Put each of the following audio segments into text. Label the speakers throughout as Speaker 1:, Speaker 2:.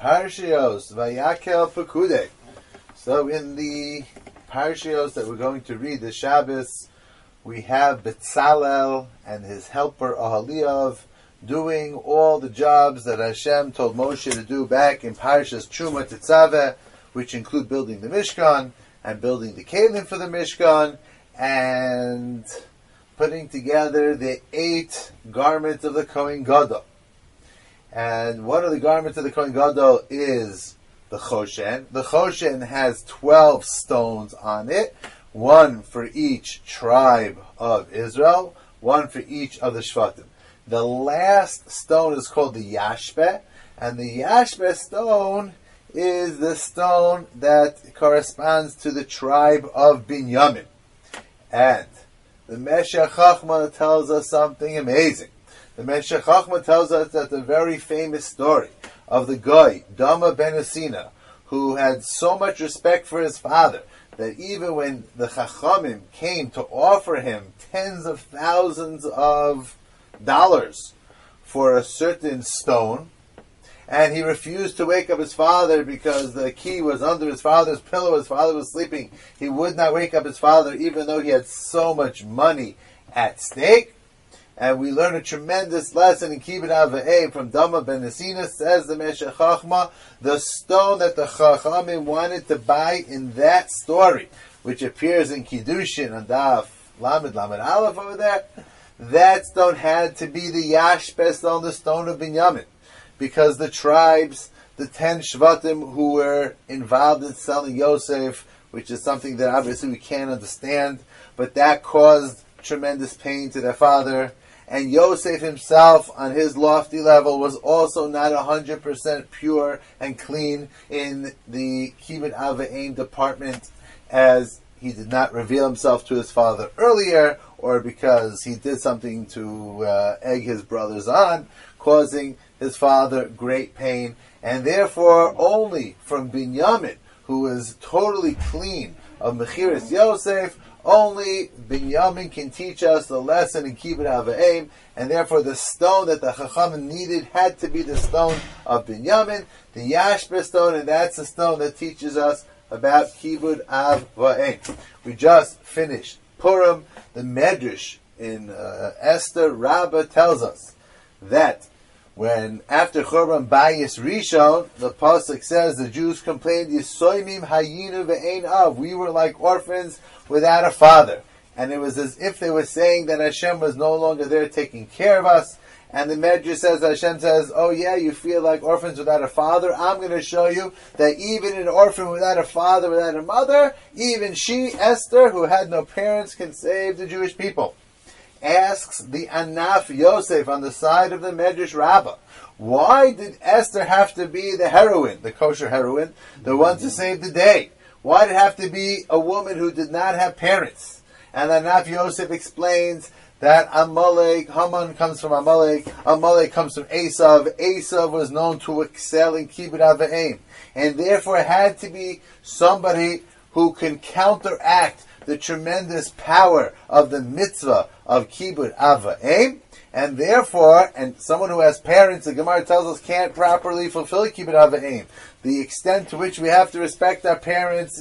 Speaker 1: Parshios Vayakel Pekudei. So in the Parshios that we're going to read this Shabbos, we have Betzalel and his helper Ahaliav doing all the jobs that Hashem told Moshe to do back in Parshas Truma Tetzaveh, which include building the Mishkan and building the Kelim for the Mishkan and putting together the 8 garments of the Kohen Gadol. And one of the garments of the Kohen Gadol is the Choshen. The Choshen has 12 stones on it, one for each tribe of Israel, one for each of the Shvatim. The last stone is called the Yashbeh, and the Yashbeh stone is the stone that corresponds to the tribe of Binyamin. And the Meshech Chochmah tells us something amazing. The Meshech Chochmah tells us that the very famous story of the guy, Dama ben Asina, who had so much respect for his father, that even when the Chachamim came to offer him tens of thousands of dollars for a certain stone, and he refused to wake up his father because the key was under his father's pillow, his father was sleeping, he would not wake up his father even though he had so much money at stake. And we learn a tremendous lesson in Kibbud Av V'Eim from Dama ben Asina. Says the Meshech Chochmah, the stone that the Chachamim wanted to buy in that story, which appears in Kiddushin on Daf Lamed Aleph over there, that stone had to be the Yashbeh stone, the stone of Binyamin, because the tribes, the 10 Shvatim who were involved in selling Yosef, which is something that obviously we can't understand, but that caused tremendous pain to their father. And Yosef himself, on his lofty level, was also not 100% pure and clean in the Kibbud Av V'Eim department, as he did not reveal himself to his father earlier, or because he did something to egg his brothers on, causing his father great pain. And therefore, only from Binyamin, who is totally clean of Mechiras Yosef, only Binyamin can teach us the lesson in Kibbud Av V'Eim, and therefore the stone that the Chachamim needed had to be the stone of Binyamin, the Yashbeh stone, and that's the stone that teaches us about Kibbud Av V'Eim. We just finished Purim. The Medrash in Esther Rabbah tells us that when after Churban Bayis Rishon, the pasuk says the Jews complained, "Yisoymim hayinu ve'ein av." We were like orphans without a father, and it was as if they were saying that Hashem was no longer there taking care of us. And the Medrash says, Hashem says, "Oh yeah, you feel like orphans without a father. I'm going to show you that even an orphan without a father, without a mother, even she, Esther, who had no parents, can save the Jewish people." Asks the Anaf Yosef on the side of the Medrash Rabbah, why did Esther have to be the heroine, the kosher heroine, the one to save the day? Why did it have to be a woman who did not have parents? And Anaf Yosef explains that Amalek, Haman comes from Amalek, Amalek comes from Esav. Esav was known to excel in Kibbud Av V'Eim, and therefore it had to be somebody who can counteract the tremendous power of the mitzvah of Kibbud Av V'Eim, and therefore, and someone who has parents, the Gemara tells us, can't properly fulfill Kibbud Av V'Eim. The extent to which we have to respect our parents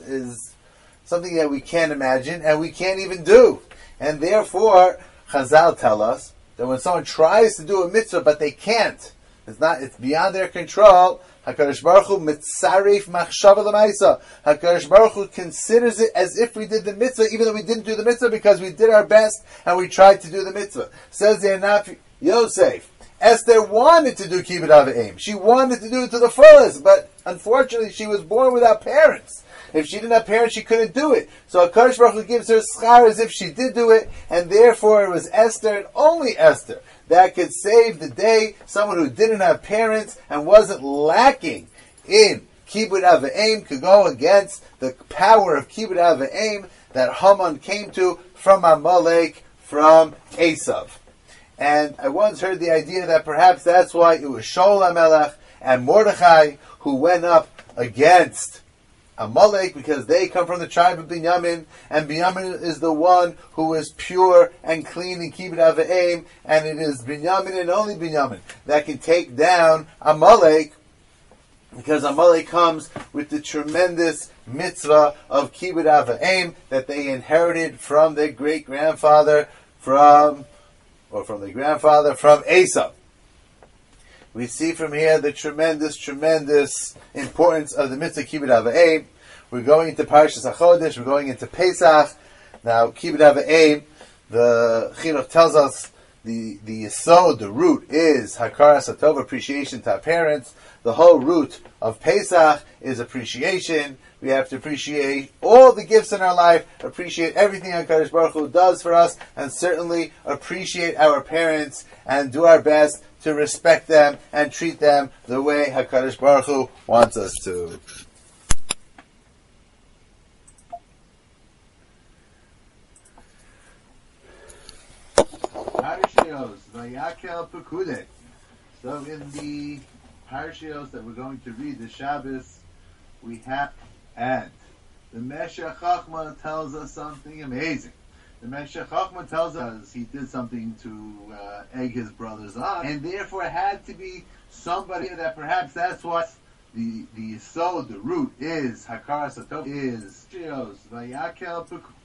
Speaker 1: is something that we can't imagine, and we can't even do. And therefore, Chazal tell us that when someone tries to do a mitzvah, but they can't, it's beyond their control, HaKadosh Baruch Hu mitzarif machshava l'maisa. HaKadosh Baruch Hu considers it as if we did the mitzvah, even though we didn't do the mitzvah, because we did our best and we tried to do the mitzvah. Says the Anaf Yosef, Esther wanted to do Kibbud Av V'Eim. She wanted to do it to the fullest, but unfortunately she was born without parents. If she didn't have parents, she couldn't do it. So HaKadosh Baruch Hu gives her schar as if she did do it, and therefore it was Esther and only Esther that could save the day, someone who didn't have parents and wasn't lacking in Kibbud Av V'Eim could go against the power of Kibbud Av V'Eim that Haman came to from Amalek, from Esav. And I once heard the idea that perhaps that's why it was Shaul HaMelech and Mordechai who went up against Amalek, because they come from the tribe of Binyamin, and Binyamin is the one who is pure and clean in Kibbud Av V'Eim, and it is Binyamin and only Binyamin that can take down Amalek, because Amalek comes with the tremendous mitzvah of Kibbud Av V'Em that they inherited from their great-grandfather from Esau. We see from here the tremendous importance of the mitzvah Kibbud Av V'Em. We're going into Parshas HaChodesh, we're going into Pesach. Now, Kibbud Av V'Em, the Chinuch tells us the yesod, the root is Hakaras Hatov, appreciation to our parents. The whole root of Pesach is appreciation. We have to appreciate all the gifts in our life, appreciate everything HaKadosh Baruch Hu does for us, and certainly appreciate our parents and do our best to respect them and treat them the way HaKadosh Baruch Hu wants us to. Parshios, Vayakel Pekudei. So in the Parshios that we're going to read, the Shabbos, we have, and the Meshech Chochmah tells us something amazing. The Meshech Chochmah tells us he did something to egg his brothers on, and therefore it had to be somebody that perhaps that's what the root is Hakaras Hatov is Parshios, Vayakel Pekudei.